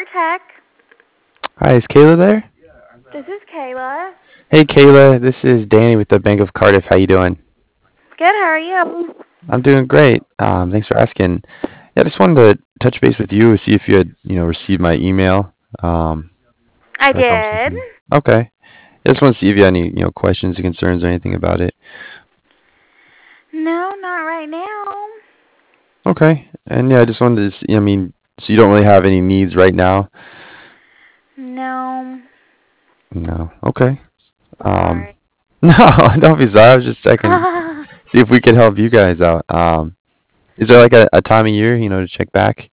Tech. Hi, is Kayla there? This is Kayla. Hey, Kayla, this is Danny with the Bank of Cardiff. How you doing? Good, how are you? I'm doing great. Thanks for asking. Yeah, I just wanted to touch base with you, see if you had, received my email I for the did. conversation. Okay. I just want to see if you had any, questions or concerns or anything about it. No, not right now. Okay. And yeah, I just wanted to see, so you don't really have any needs right now? No. No. Okay. I'm Um, sorry. no, don't be sorry. I was just checking, see if we could help you guys out. Is there like a time of year, to check back?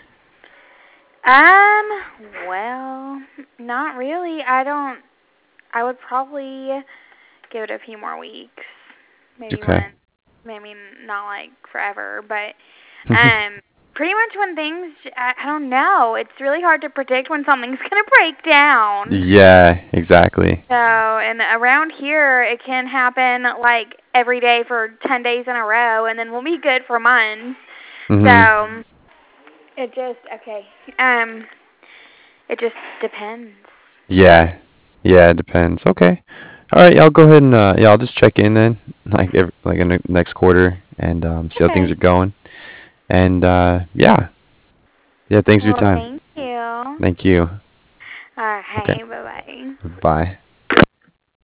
well, not really. I would probably give it a few more weeks. Maybe Okay. when, maybe not like forever, but um, pretty much when things, I don't know. It's really hard to predict when something's gonna break down. Yeah, exactly. So, and around here, it can happen like every day for 10 days in a row, and then we'll be good for months. Mhm. So, okay. Um, it just depends. Yeah. Yeah, it depends. Okay. All right, yeah, I'll go ahead and yeah, I'll just check in then, like in the next quarter and see how things Okay. are going. And yeah. Yeah, thanks for your Well, time. thank you. Thank you. Okay. Alright, bye bye. Bye.